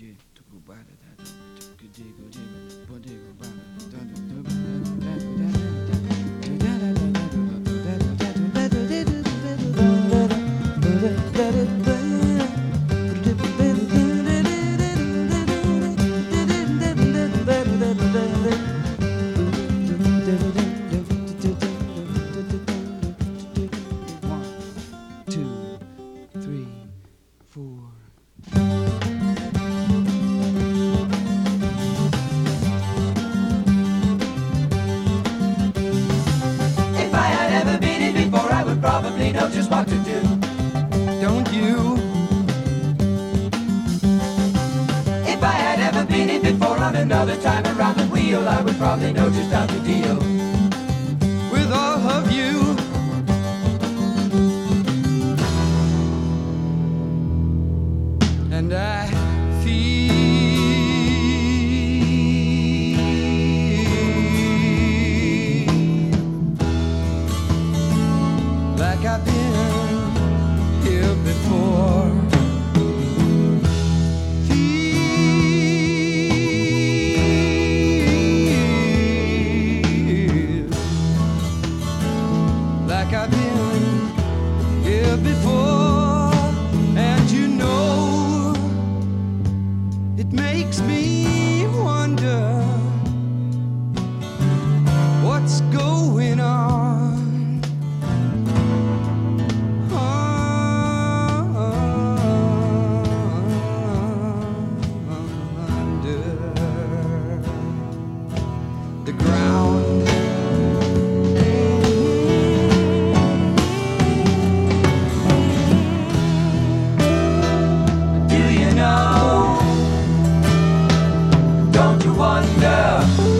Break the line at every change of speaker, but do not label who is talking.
Probably know just what to do. Don't you? If I had ever been in before on another time around the wheel, I would probably know just how to deal with all of you. And I feel like I've been here before. Feel like I've been here before. And you know, it makes me wonder what's going on. Wonder